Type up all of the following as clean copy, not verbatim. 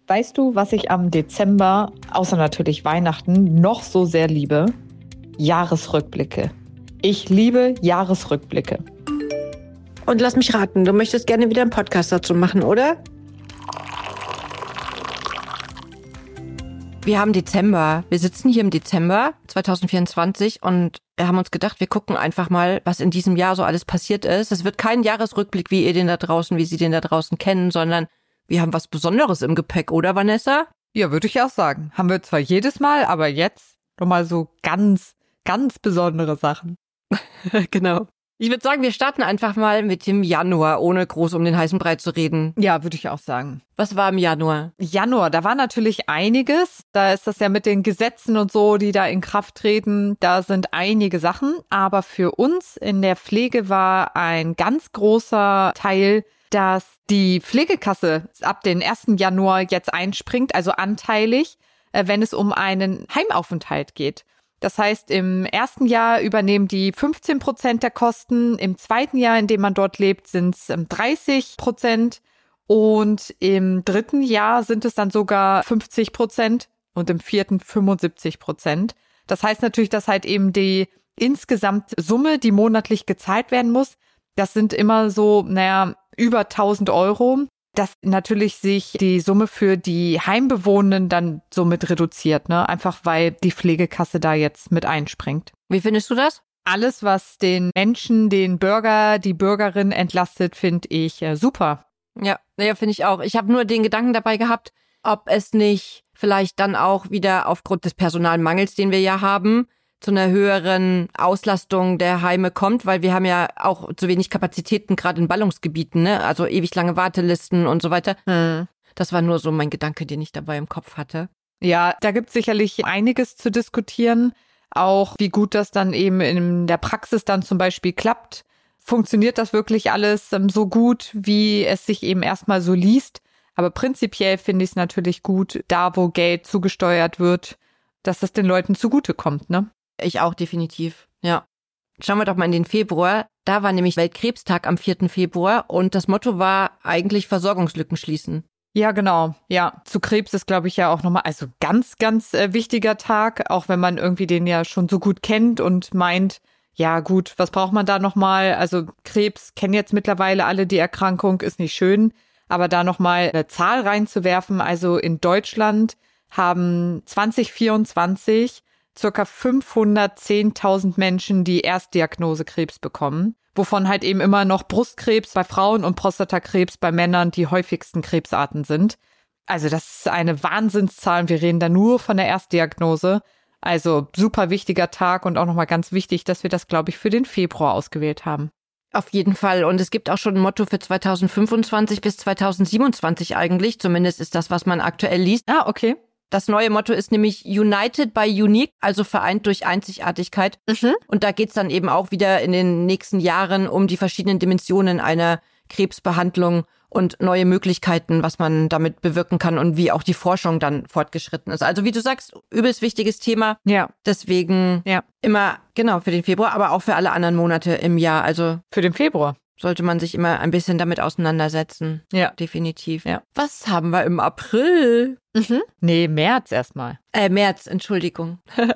Weißt du, was ich am Dezember, außer natürlich Weihnachten, noch so sehr liebe? Jahresrückblicke. Ich liebe Jahresrückblicke. Und lass mich raten, du möchtest gerne wieder einen Podcast dazu machen, oder? Wir haben Dezember. Wir sitzen hier im Dezember 2024 und wir haben uns gedacht, wir gucken einfach mal, was in diesem Jahr so alles passiert ist. Es wird kein Jahresrückblick, wie Sie den da draußen kennen, sondern wir haben was Besonderes im Gepäck, oder Vanessa? Ja, würde ich auch sagen. Haben wir zwar jedes Mal, aber jetzt nochmal so ganz, ganz besondere Sachen. Genau. Ich würde sagen, wir starten einfach mal mit dem Januar, ohne groß um den heißen Brei zu reden. Ja, würde ich auch sagen. Was war im Januar? Januar, da war natürlich einiges. Da ist das ja mit den Gesetzen und so, die da in Kraft treten. Da sind einige Sachen. Aber für uns in der Pflege war ein ganz großer Teil, dass die Pflegekasse ab den 1. Januar jetzt einspringt, also anteilig, wenn es um einen Heimaufenthalt geht. Das heißt, im ersten Jahr übernehmen die 15% der Kosten, im zweiten Jahr, in dem man dort lebt, sind es 30% und im dritten Jahr sind es dann sogar 50% und im vierten 75%. Das heißt natürlich, dass halt eben die insgesamt Summe, die monatlich gezahlt werden muss, das sind immer so, über 1.000 Euro. Dass natürlich sich die Summe für die Heimbewohnenden dann somit reduziert, ne? Einfach weil die Pflegekasse da jetzt mit einspringt. Wie findest du das? Alles, was den Menschen, den Bürger, die Bürgerin entlastet, finde ich super. Ja, finde ich auch. Ich habe nur den Gedanken dabei gehabt, ob es nicht vielleicht dann auch wieder aufgrund des Personalmangels, den wir ja haben, zu einer höheren Auslastung der Heime kommt, weil wir haben ja auch zu wenig Kapazitäten, gerade in Ballungsgebieten, ne? Also ewig lange Wartelisten und so weiter. Das war nur so mein Gedanke, den ich dabei im Kopf hatte. Ja, da gibt es sicherlich einiges zu diskutieren. Auch wie gut das dann eben in der Praxis dann zum Beispiel klappt. Funktioniert das wirklich alles so gut, wie es sich eben erstmal so liest? Aber prinzipiell finde ich es natürlich gut, da wo Geld zugesteuert wird, dass das den Leuten zugutekommt, ne? Ich auch definitiv, ja. Schauen wir doch mal in den Februar. Da war nämlich Weltkrebstag am 4. Februar und das Motto war eigentlich Versorgungslücken schließen. Ja, genau. Ja, zu Krebs ist, glaube ich, ja auch nochmal, also ganz, ganz wichtiger Tag, auch wenn man irgendwie den ja schon so gut kennt und meint, ja gut, was braucht man da nochmal? Also Krebs kennen jetzt mittlerweile alle die Erkrankung, ist nicht schön, aber da nochmal eine Zahl reinzuwerfen, also in Deutschland haben 2024 circa 510.000 Menschen die Erstdiagnose Krebs bekommen, wovon halt eben immer noch Brustkrebs bei Frauen und Prostatakrebs bei Männern die häufigsten Krebsarten sind. Also das ist eine Wahnsinnszahl. Wir reden da nur von der Erstdiagnose. Also super wichtiger Tag und auch nochmal ganz wichtig, dass wir das, glaube ich, für den Februar ausgewählt haben. Auf jeden Fall. Und es gibt auch schon ein Motto für 2025 bis 2027 eigentlich. Zumindest ist das, was man aktuell liest. Ah, okay. Das neue Motto ist nämlich United by Unique, also vereint durch Einzigartigkeit. Und da geht's dann eben auch wieder in den nächsten Jahren um die verschiedenen Dimensionen einer Krebsbehandlung und neue Möglichkeiten, was man damit bewirken kann und wie auch die Forschung dann fortgeschritten ist. Also wie du sagst, übelst wichtiges Thema. Ja. Deswegen immer, genau, für den Februar, aber auch für alle anderen Monate im Jahr. Also für den Februar sollte man sich immer ein bisschen damit auseinandersetzen. Ja. Definitiv. Ja. Was haben wir im April? Nee, März erstmal. März, Entschuldigung.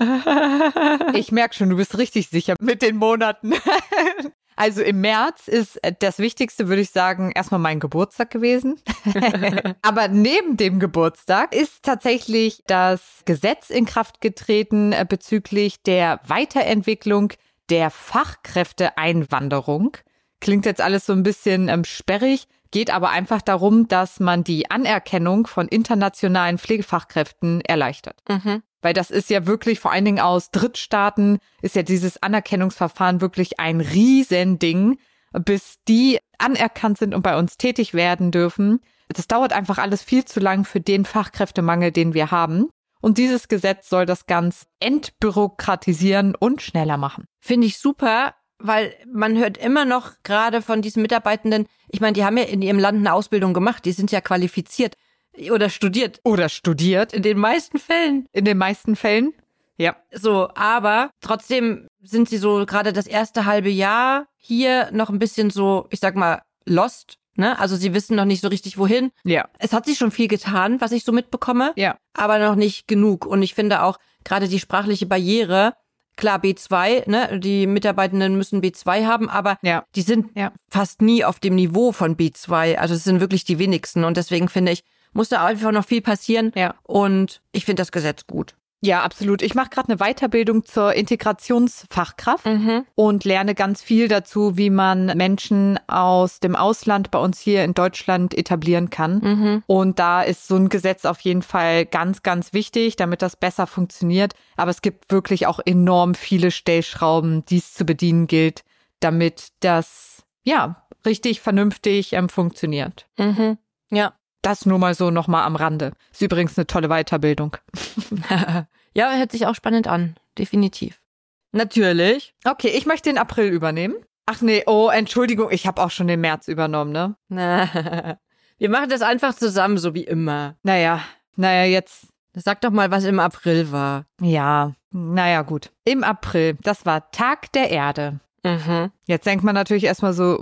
Ich merke schon, du bist richtig sicher mit den Monaten. Also im März ist das Wichtigste, würde ich sagen, erstmal mein Geburtstag gewesen. Aber neben dem Geburtstag ist tatsächlich das Gesetz in Kraft getreten bezüglich der Weiterentwicklung der Fachkräfteeinwanderung. Klingt jetzt alles so ein bisschen sperrig, geht aber einfach darum, dass man die Anerkennung von internationalen Pflegefachkräften erleichtert. Weil das ist ja wirklich, vor allen Dingen aus Drittstaaten, ist ja dieses Anerkennungsverfahren wirklich ein Riesending, bis die anerkannt sind und bei uns tätig werden dürfen. Das dauert einfach alles viel zu lang für den Fachkräftemangel, den wir haben. Und dieses Gesetz soll das ganz entbürokratisieren und schneller machen. Finde ich super. Weil man hört immer noch gerade von diesen Mitarbeitenden, ich meine, die haben ja in ihrem Land eine Ausbildung gemacht, die sind ja qualifiziert oder studiert. In den meisten Fällen. Ja. So, aber trotzdem sind sie so gerade das erste halbe Jahr hier noch ein bisschen so, ich sag mal, lost Ne? Also sie wissen noch nicht so richtig, wohin. Ja. Es hat sich schon viel getan, was ich so mitbekomme, Ja. aber noch nicht genug. Und ich finde auch gerade die sprachliche Barriere, klar B2, ne, die Mitarbeitenden müssen B2 haben, aber die sind fast nie auf dem Niveau von B2. Also es sind wirklich die wenigsten. Und deswegen finde ich, muss da einfach noch viel passieren. Ja. Und ich finde das Gesetz gut. Ja, absolut. Ich mache gerade eine Weiterbildung zur Integrationsfachkraft und lerne ganz viel dazu, wie man Menschen aus dem Ausland bei uns hier in Deutschland etablieren kann. Und da ist so ein Gesetz auf jeden Fall ganz, ganz wichtig, damit das besser funktioniert. Aber es gibt wirklich auch enorm viele Stellschrauben, die es zu bedienen gilt, damit das richtig vernünftig funktioniert. Ja. Das nur mal so nochmal am Rande. Ist übrigens eine tolle Weiterbildung. Ja, hört sich auch spannend an. Definitiv. Natürlich. Okay, ich möchte den April übernehmen. Ach nee, Entschuldigung, ich habe auch schon den März übernommen, ne? Wir machen das einfach zusammen, so wie immer. Naja, jetzt. Sag doch mal, was im April war. Ja, naja, gut. Im April, das war Tag der Erde. Jetzt denkt man natürlich erstmal so,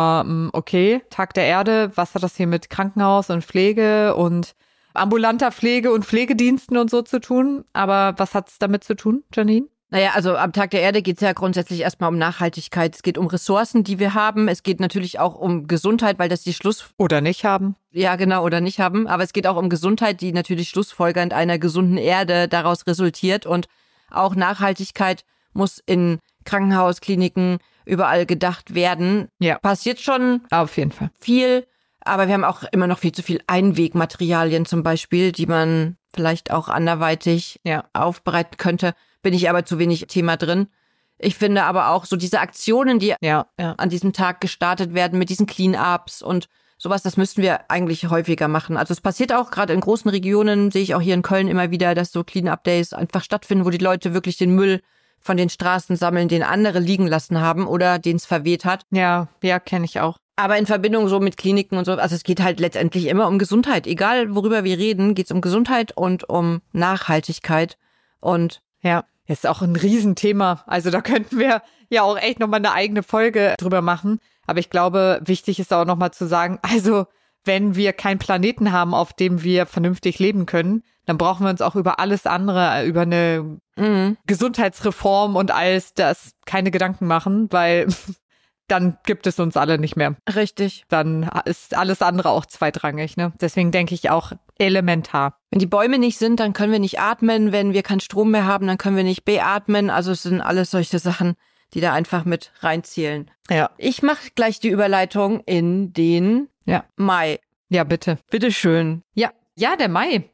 okay, Tag der Erde, was hat das hier mit Krankenhaus und Pflege und ambulanter Pflege und Pflegediensten und so zu tun? Aber was hat's damit zu tun, Janine? Naja, also am Tag der Erde geht es ja grundsätzlich erstmal um Nachhaltigkeit. Es geht um Ressourcen, die wir haben. Es geht natürlich auch um Gesundheit, weil das die Oder nicht haben. Ja, genau, oder nicht haben. Aber es geht auch um Gesundheit, die natürlich schlussfolgernd einer gesunden Erde daraus resultiert. Und auch Nachhaltigkeit muss in Krankenhaus, Kliniken, überall gedacht werden. Ja. Passiert schon Auf jeden Fall. viel, aber wir haben auch immer noch viel zu viel Einwegmaterialien zum Beispiel, die man vielleicht auch anderweitig aufbereiten könnte. Bin ich aber zu wenig Thema drin. Ich finde aber auch so diese Aktionen, die an diesem Tag gestartet werden mit diesen Clean-Ups und sowas, das müssten wir eigentlich häufiger machen. Also es passiert auch gerade in großen Regionen, sehe ich auch hier in Köln immer wieder, dass so Clean-Up-Days einfach stattfinden, wo die Leute wirklich den Müll von den Straßen sammeln, den andere liegen lassen haben oder den es verweht hat. Ja, kenne ich auch. Aber in Verbindung so mit Kliniken und so, also es geht halt letztendlich immer um Gesundheit. Egal, worüber wir reden, geht es um Gesundheit und um Nachhaltigkeit. Und ist auch ein Riesenthema. Also da könnten wir ja auch echt nochmal eine eigene Folge drüber machen. Aber ich glaube, wichtig ist auch nochmal zu sagen, also wenn wir keinen Planeten haben, auf dem wir vernünftig leben können, dann brauchen wir uns auch über alles andere, über eine Gesundheitsreform und alles das keine Gedanken machen, weil dann gibt es uns alle nicht mehr. Richtig. Dann ist alles andere auch zweitrangig, ne? Deswegen denke ich auch elementar. Wenn die Bäume nicht sind, dann können wir nicht atmen. Wenn wir keinen Strom mehr haben, dann können wir nicht beatmen. Also es sind alles solche Sachen, die da einfach mit reinzählen. Ja. Ich mache gleich die Überleitung in den Mai. Ja, bitte. Bitteschön. Ja, der Mai,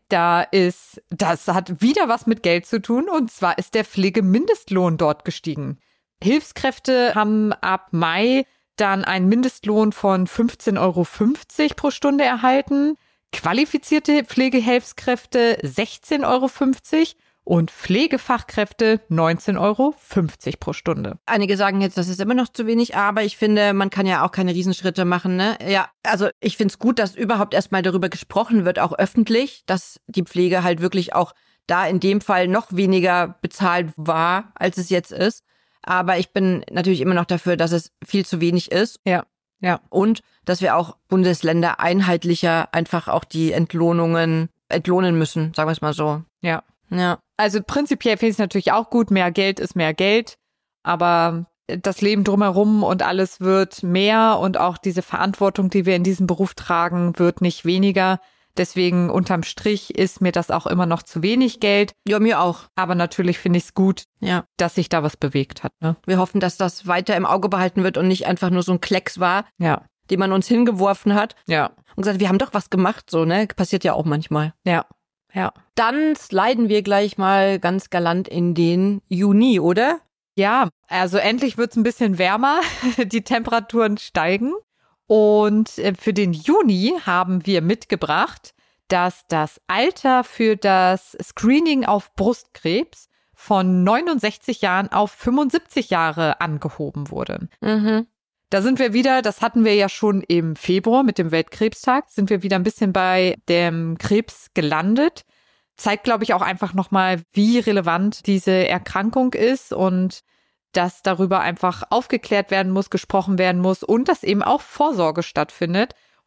das hat wieder was mit Geld zu tun und zwar ist der Pflegemindestlohn dort gestiegen. Hilfskräfte haben ab Mai dann einen Mindestlohn von 15,50 € pro Stunde erhalten, qualifizierte Pflegehilfskräfte 16,50 € und Pflegefachkräfte 19,50 € pro Stunde. Einige sagen jetzt, das ist immer noch zu wenig, aber ich finde, man kann ja auch keine Riesenschritte machen, ne? Ja, also ich finde es gut, dass überhaupt erstmal darüber gesprochen wird, auch öffentlich, dass die Pflege halt wirklich auch da in dem Fall noch weniger bezahlt war, als es jetzt ist. Aber ich bin natürlich immer noch dafür, dass es viel zu wenig ist. Ja. Und dass wir auch Bundesländer einheitlicher einfach auch die entlohnen müssen, sagen wir es mal so. Ja. Ja. Also prinzipiell finde ich es natürlich auch gut, mehr Geld ist mehr Geld, aber das Leben drumherum und alles wird mehr und auch diese Verantwortung, die wir in diesem Beruf tragen, wird nicht weniger. Deswegen unterm Strich ist mir das auch immer noch zu wenig Geld. Ja, mir auch. Aber natürlich finde ich es gut, dass sich da was bewegt hat. Ne? Wir hoffen, dass das weiter im Auge behalten wird und nicht einfach nur so ein Klecks war, den man uns hingeworfen hat. Ja. Und gesagt, wir haben doch was gemacht, so, ne? Passiert ja auch manchmal. Ja. Dann sliden wir gleich mal ganz galant in den Juni, oder? Ja, also endlich wird es ein bisschen wärmer. Die Temperaturen steigen. Und für den Juni haben wir mitgebracht, dass das Alter für das Screening auf Brustkrebs von 69 Jahren auf 75 Jahre angehoben wurde. Da sind wir wieder, das hatten wir ja schon im Februar mit dem Weltkrebstag, sind wir wieder ein bisschen bei dem Krebs gelandet. Zeigt, glaube ich, auch einfach nochmal, wie relevant diese Erkrankung ist und dass darüber einfach aufgeklärt werden muss, gesprochen werden muss und dass eben auch Vorsorge stattfindet.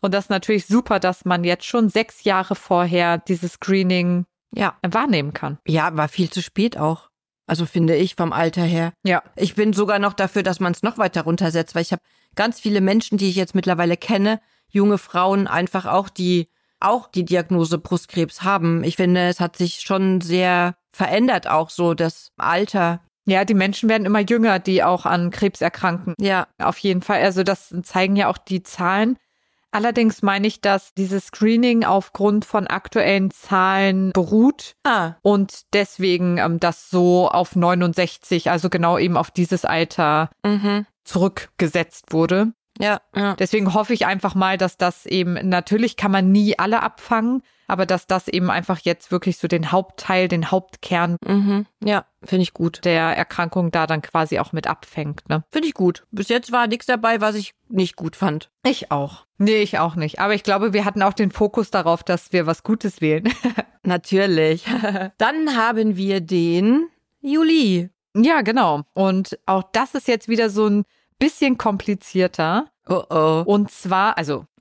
Und das ist natürlich super, dass man jetzt schon 6 Jahre vorher dieses Screening wahrnehmen kann. Ja, war viel zu spät auch. Also finde ich vom Alter her. Ja. Ich bin sogar noch dafür, dass man es noch weiter runtersetzt, weil ich habe ganz viele Menschen, die ich jetzt mittlerweile kenne, junge Frauen einfach auch, die Diagnose Brustkrebs haben. Ich finde, es hat sich schon sehr verändert auch so das Alter. Ja, die Menschen werden immer jünger, die auch an Krebs erkranken. Ja. Auf jeden Fall. Also das zeigen ja auch die Zahlen. Allerdings meine ich, dass dieses Screening aufgrund von aktuellen Zahlen beruht und deswegen das so auf 69, also genau eben auf dieses Alter zurückgesetzt wurde. Ja. Deswegen hoffe ich einfach mal, dass das eben, natürlich kann man nie alle abfangen, aber dass das eben einfach jetzt wirklich so den Hauptteil, den Hauptkern Ja, finde ich gut. der Erkrankung da dann quasi auch mit abfängt. Ne? Finde ich gut. Bis jetzt war nichts dabei, was ich nicht gut fand. Ich auch. Nee, ich auch nicht. Aber ich glaube, wir hatten auch den Fokus darauf, dass wir was Gutes wählen. Natürlich. Dann haben wir den Juli. Ja, genau. Und auch das ist jetzt wieder so ein bisschen komplizierter. Oh. Und zwar,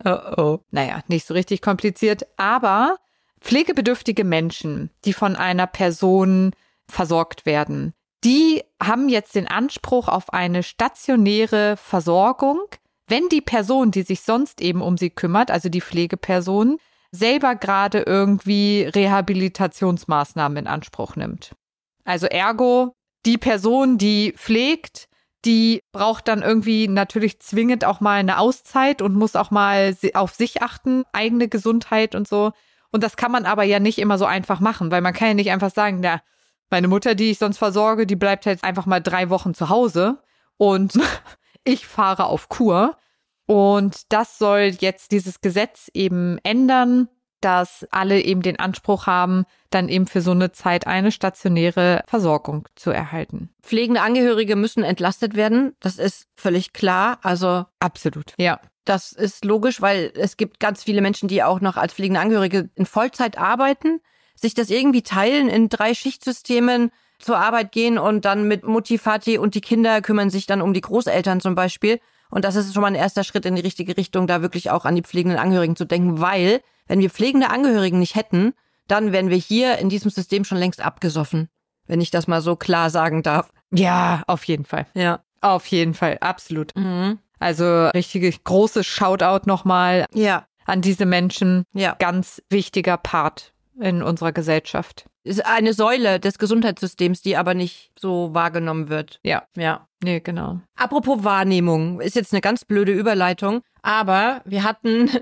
naja, nicht so richtig kompliziert, aber pflegebedürftige Menschen, die von einer Person versorgt werden, die haben jetzt den Anspruch auf eine stationäre Versorgung, wenn die Person, die sich sonst eben um sie kümmert, also die Pflegeperson, selber gerade irgendwie Rehabilitationsmaßnahmen in Anspruch nimmt. Also ergo, die Person, die pflegt, die braucht dann irgendwie natürlich zwingend auch mal eine Auszeit und muss auch mal auf sich achten, eigene Gesundheit und so. Und das kann man aber ja nicht immer so einfach machen, weil man kann ja nicht einfach sagen, na, meine Mutter, die ich sonst versorge, die bleibt jetzt einfach mal 3 Wochen zu Hause und ich fahre auf Kur. Und das soll jetzt dieses Gesetz eben ändern, dass alle eben den Anspruch haben, dann eben für so eine Zeit eine stationäre Versorgung zu erhalten. Pflegende Angehörige müssen entlastet werden. Das ist völlig klar. Also absolut. Ja. Das ist logisch, weil es gibt ganz viele Menschen, die auch noch als pflegende Angehörige in Vollzeit arbeiten, sich das irgendwie teilen, in 3 Schichtsystemen zur Arbeit gehen und dann mit Mutti, Vati und die Kinder kümmern sich dann um die Großeltern zum Beispiel. Und das ist schon mal ein erster Schritt in die richtige Richtung, da wirklich auch an die pflegenden Angehörigen zu denken, weil wenn wir pflegende Angehörigen nicht hätten, dann wären wir hier in diesem System schon längst abgesoffen, wenn ich das mal so klar sagen darf. Ja, auf jeden Fall. Ja. Auf jeden Fall, absolut. Also richtig großes Shoutout nochmal an diese Menschen. Ja. Ganz wichtiger Part in unserer Gesellschaft. Ist eine Säule des Gesundheitssystems, die aber nicht so wahrgenommen wird. Ja. Nee, genau. Apropos Wahrnehmung, ist jetzt eine ganz blöde Überleitung, aber wir hatten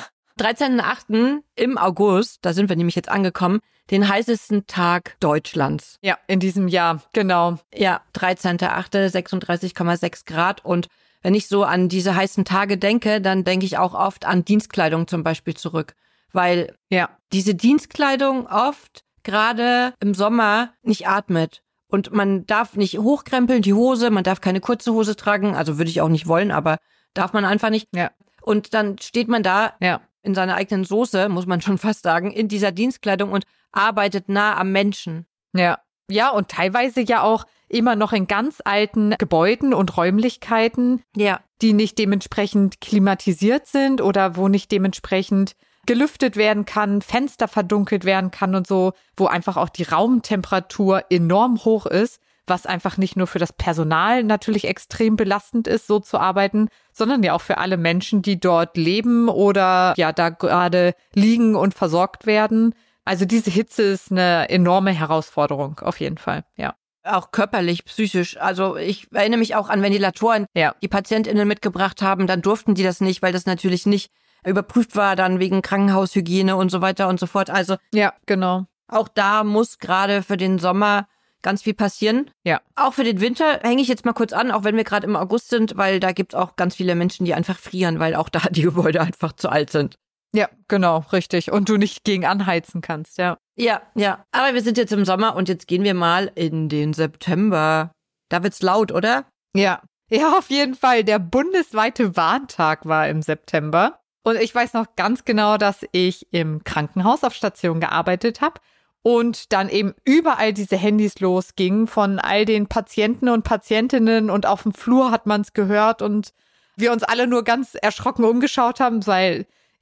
13.8. im August, da sind wir nämlich jetzt angekommen, den heißesten Tag Deutschlands. Ja, in diesem Jahr, genau. Ja, 13.8., 36,6 Grad. Und wenn ich so an diese heißen Tage denke, dann denke ich auch oft an Dienstkleidung zum Beispiel zurück. Weil diese Dienstkleidung oft gerade im Sommer nicht atmet. Und man darf nicht hochkrempeln, die Hose, man darf keine kurze Hose tragen, also würde ich auch nicht wollen, aber darf man einfach nicht. Ja. Und dann steht man da in seiner eigenen Soße, muss man schon fast sagen, in dieser Dienstkleidung und arbeitet nah am Menschen. Ja. Ja, und teilweise ja auch immer noch in ganz alten Gebäuden und Räumlichkeiten, die nicht dementsprechend klimatisiert sind oder wo nicht dementsprechend gelüftet werden kann, Fenster verdunkelt werden kann und so, wo einfach auch die Raumtemperatur enorm hoch ist, was einfach nicht nur für das Personal natürlich extrem belastend ist, so zu arbeiten, sondern ja auch für alle Menschen, die dort leben oder da gerade liegen und versorgt werden. Also diese Hitze ist eine enorme Herausforderung, auf jeden Fall, ja. Auch körperlich, psychisch. Also ich erinnere mich auch an Ventilatoren, die PatientInnen mitgebracht haben, dann durften die das nicht, weil das natürlich nicht überprüft war, dann wegen Krankenhaushygiene und so weiter und so fort. Also ja, genau. Auch da muss gerade für den Sommer ganz viel passieren. Ja. Auch für den Winter hänge ich jetzt mal kurz an, auch wenn wir gerade im August sind, weil da gibt es auch ganz viele Menschen, die einfach frieren, weil auch da die Gebäude einfach zu alt sind. Ja, genau, richtig. Und du nicht gegen anheizen kannst, ja. Ja. Aber wir sind jetzt im Sommer und jetzt gehen wir mal in den September. Da wird's laut, oder? Ja. Ja, auf jeden Fall. Der bundesweite Warntag war im September. Und ich weiß noch ganz genau, dass ich im Krankenhaus auf Station gearbeitet habe und dann eben überall diese Handys losgingen von all den Patienten und Patientinnen und auf dem Flur hat man es gehört und wir uns alle nur ganz erschrocken umgeschaut haben, weil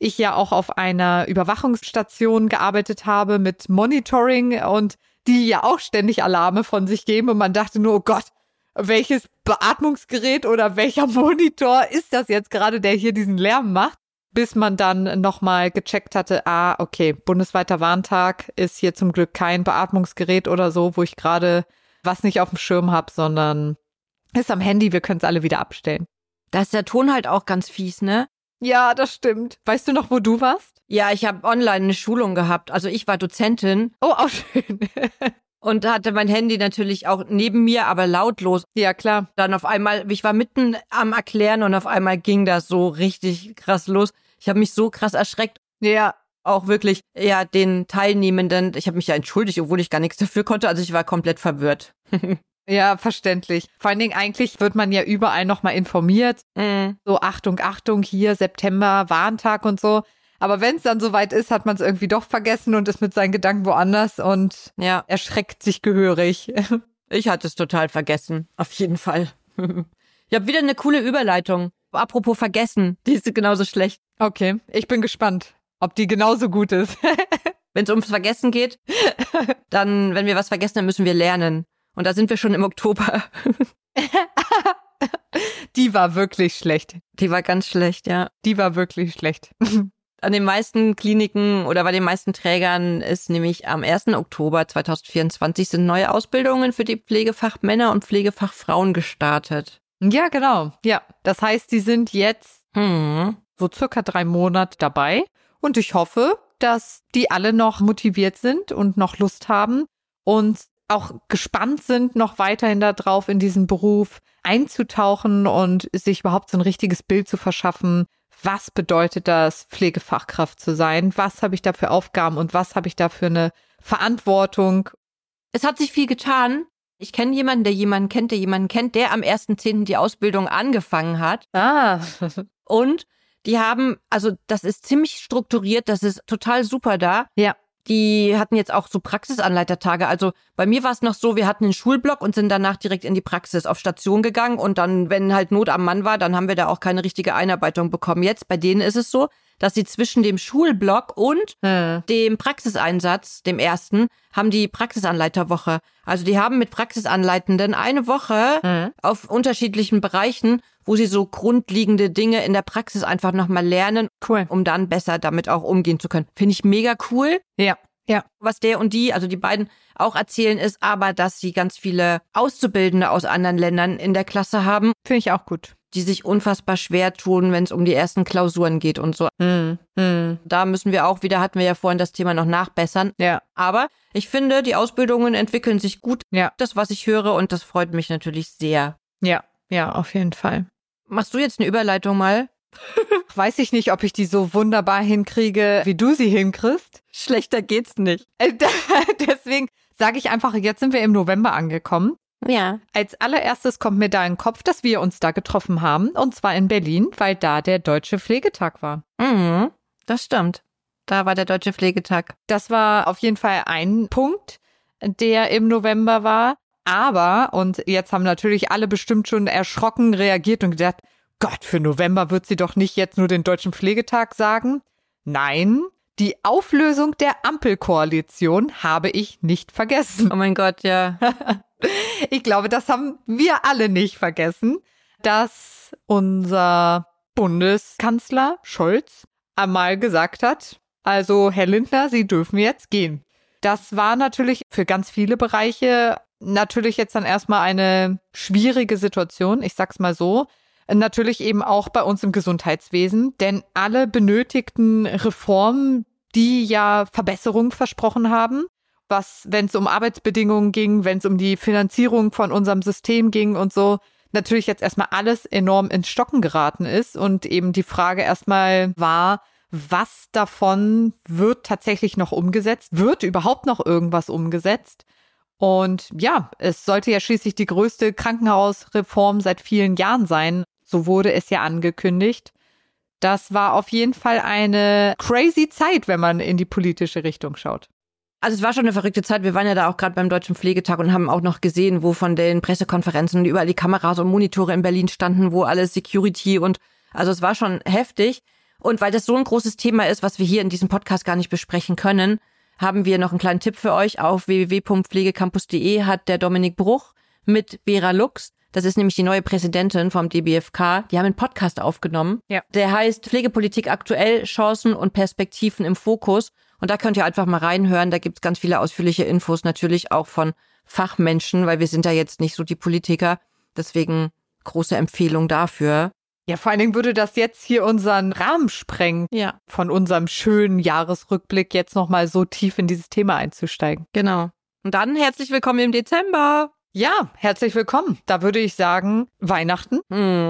ich ja auch auf einer Überwachungsstation gearbeitet habe mit Monitoring und die ja auch ständig Alarme von sich geben und man dachte nur, oh Gott, welches Beatmungsgerät oder welcher Monitor ist das jetzt gerade, der hier diesen Lärm macht? Bis man dann nochmal gecheckt hatte, okay, bundesweiter Warntag ist hier zum Glück kein Beatmungsgerät oder so, wo ich gerade was nicht auf dem Schirm habe, sondern ist am Handy, wir können es alle wieder abstellen. Da ist der Ton halt auch ganz fies, ne? Ja, das stimmt. Weißt du noch, wo du warst? Ja, ich habe online eine Schulung gehabt. Also ich war Dozentin. Oh, auch schön. Und hatte mein Handy natürlich auch neben mir, aber lautlos. Ja, klar. Dann auf einmal, ich war mitten am Erklären und auf einmal ging das so richtig krass los. Ich habe mich so krass erschreckt. Ja. Auch wirklich, ja, den Teilnehmenden, ich habe mich ja entschuldigt, obwohl ich gar nichts dafür konnte. Also ich war komplett verwirrt. Ja, verständlich. Vor allen Dingen eigentlich wird man ja überall nochmal informiert. So Achtung, Achtung, hier September, Warntag und so. Aber wenn es dann soweit ist, hat man es irgendwie doch vergessen und ist mit seinen Gedanken woanders und erschreckt sich gehörig. Ich hatte es total vergessen, auf jeden Fall. Ich habe wieder eine coole Überleitung. Apropos vergessen, die ist genauso schlecht. Okay, ich bin gespannt, ob die genauso gut ist. Wenn es ums Vergessen geht, dann, wenn wir was vergessen, dann müssen wir lernen. Und da sind wir schon im Oktober. Die war wirklich schlecht. Die war ganz schlecht, ja. Die war wirklich schlecht. An den meisten Kliniken oder bei den meisten Trägern ist nämlich am 1. Oktober 2024 sind neue Ausbildungen für die Pflegefachmänner und Pflegefachfrauen gestartet. Ja, genau. Ja, das heißt, die sind jetzt so circa 3 Monate dabei. Und ich hoffe, dass die alle noch motiviert sind und noch Lust haben und auch gespannt sind, noch weiterhin darauf in diesen Beruf einzutauchen und sich überhaupt so ein richtiges Bild zu verschaffen. Was bedeutet das, Pflegefachkraft zu sein? Was habe ich da für Aufgaben und was habe ich da für eine Verantwortung? Es hat sich viel getan. Ich kenne jemanden, der jemanden kennt, der am 1.10. die Ausbildung angefangen hat. Und die haben, also das ist ziemlich strukturiert, das ist total super da. Ja. Die hatten jetzt auch so Praxisanleitertage. Also bei mir war es noch so, wir hatten einen Schulblock und sind danach direkt in die Praxis auf Station gegangen. Und dann, wenn halt Not am Mann war, dann haben wir da auch keine richtige Einarbeitung bekommen. Jetzt, bei denen ist es so, dass sie zwischen dem Schulblock und dem Praxiseinsatz, dem ersten, haben die Praxisanleiterwoche. Also die haben mit Praxisanleitenden eine Woche auf unterschiedlichen Bereichen, wo sie so grundlegende Dinge in der Praxis einfach nochmal lernen, Cool. um dann besser damit auch umgehen zu können. Finde ich mega cool. Ja. Was der und die, also die beiden auch erzählen, ist aber, dass sie ganz viele Auszubildende aus anderen Ländern in der Klasse haben, Finde ich auch gut. die sich unfassbar schwer tun, wenn es um die ersten Klausuren geht und so. Da müssen wir auch wieder, hatten wir ja vorhin das Thema, noch nachbessern. Ja. Aber ich finde, die Ausbildungen entwickeln sich gut. Ja. Das, was ich höre, und das freut mich natürlich sehr. Ja, auf jeden Fall. Machst du jetzt eine Überleitung mal? Weiß ich nicht, ob ich die so wunderbar hinkriege, wie du sie hinkriegst. Schlechter geht's nicht. Deswegen sage ich einfach, jetzt sind wir im November angekommen. Ja. Als allererstes kommt mir da in den Kopf, dass wir uns da getroffen haben, und zwar in Berlin, weil da der Deutsche Pflegetag war. Das stimmt. Da war der Deutsche Pflegetag. Das war auf jeden Fall ein Punkt, der im November war. Aber, und jetzt haben natürlich alle bestimmt schon erschrocken reagiert und gedacht, Gott, für November wird sie doch nicht jetzt nur den Deutschen Pflegetag sagen. Nein, die Auflösung der Ampelkoalition habe ich nicht vergessen. Oh mein Gott, ja. Ich glaube, das haben wir alle nicht vergessen, dass unser Bundeskanzler Scholz einmal gesagt hat, also Herr Lindner, Sie dürfen jetzt gehen. Das war natürlich für ganz viele Bereiche natürlich jetzt dann erstmal eine schwierige Situation, ich sag's mal so. Natürlich eben auch bei uns im Gesundheitswesen, denn alle benötigten Reformen, die ja Verbesserungen versprochen haben, was, wenn es um Arbeitsbedingungen ging, wenn es um die Finanzierung von unserem System ging und so, natürlich jetzt erstmal alles enorm ins Stocken geraten ist und eben die Frage erstmal war, was davon wird tatsächlich noch umgesetzt? Wird überhaupt noch irgendwas umgesetzt? Und ja, es sollte ja schließlich die größte Krankenhausreform seit vielen Jahren sein. So wurde es ja angekündigt. Das war auf jeden Fall eine crazy Zeit, wenn man in die politische Richtung schaut. Also es war schon eine verrückte Zeit. Wir waren ja da auch gerade beim Deutschen Pflegetag und haben auch noch gesehen, wo von den Pressekonferenzen überall die Kameras und Monitore in Berlin standen, wo alles Security und also es war schon heftig. Und weil das so ein großes Thema ist, was wir hier in diesem Podcast gar nicht besprechen können, haben wir noch einen kleinen Tipp für euch. Auf www.pflegecampus.de hat der Dominik Bruch mit Vera Lux, das ist nämlich die neue Präsidentin vom DBFK, die haben einen Podcast aufgenommen. Ja. Der heißt Pflegepolitik aktuell, Chancen und Perspektiven im Fokus. Und da könnt ihr einfach mal reinhören. Da gibt's ganz viele ausführliche Infos, natürlich auch von Fachmenschen, weil wir sind ja jetzt nicht so die Politiker. Deswegen große Empfehlung dafür. Ja, vor allen Dingen würde das jetzt hier unseren Rahmen sprengen, Ja, von unserem schönen Jahresrückblick jetzt nochmal so tief in dieses Thema einzusteigen. genau. Und dann herzlich willkommen im Dezember. Ja, herzlich willkommen. Da würde ich sagen, Weihnachten,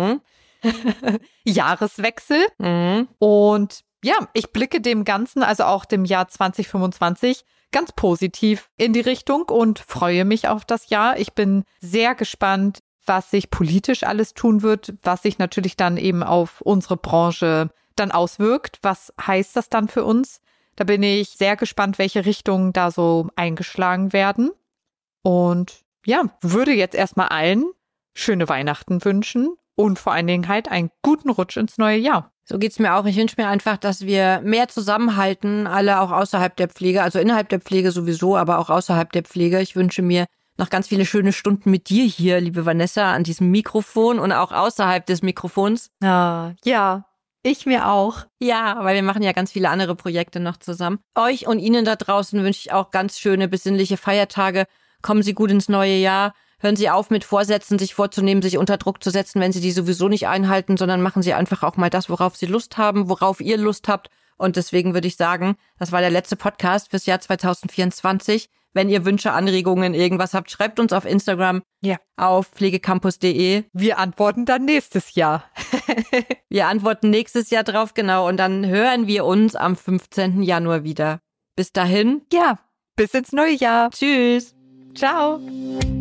Jahreswechsel und ja, ich blicke dem Ganzen, also auch dem Jahr 2025, ganz positiv in die Richtung und freue mich auf das Jahr. Ich bin sehr gespannt, was sich politisch alles tun wird, was sich natürlich dann eben auf unsere Branche dann auswirkt. Was heißt das dann für uns? Da bin ich sehr gespannt, welche Richtungen da so eingeschlagen werden. Und ja, würde jetzt erstmal allen schöne Weihnachten wünschen und vor allen Dingen halt einen guten Rutsch ins neue Jahr. So geht's mir auch. Ich wünsche mir einfach, dass wir mehr zusammenhalten, alle auch außerhalb der Pflege, also innerhalb der Pflege sowieso, aber auch außerhalb der Pflege. Ich wünsche mir noch ganz viele schöne Stunden mit dir hier, liebe Vanessa, an diesem Mikrofon und auch außerhalb des Mikrofons. Ja, ich mir auch. Ja, weil wir machen ja ganz viele andere Projekte noch zusammen. Euch und Ihnen da draußen wünsche ich auch ganz schöne, besinnliche Feiertage. Kommen Sie gut ins neue Jahr. Hören Sie auf mit Vorsätzen, sich vorzunehmen, sich unter Druck zu setzen, wenn Sie die sowieso nicht einhalten, sondern machen Sie einfach auch mal das, worauf Sie Lust haben, worauf ihr Lust habt. Und deswegen würde ich sagen, das war der letzte Podcast fürs Jahr 2024. Wenn ihr Wünsche, Anregungen, irgendwas habt, schreibt uns auf Instagram, auf pflegecampus.de. Wir antworten dann nächstes Jahr. Wir antworten nächstes Jahr drauf, genau. Und dann hören wir uns am 15. Januar wieder. Bis dahin. Ja, bis ins neue Jahr. Tschüss. Ciao.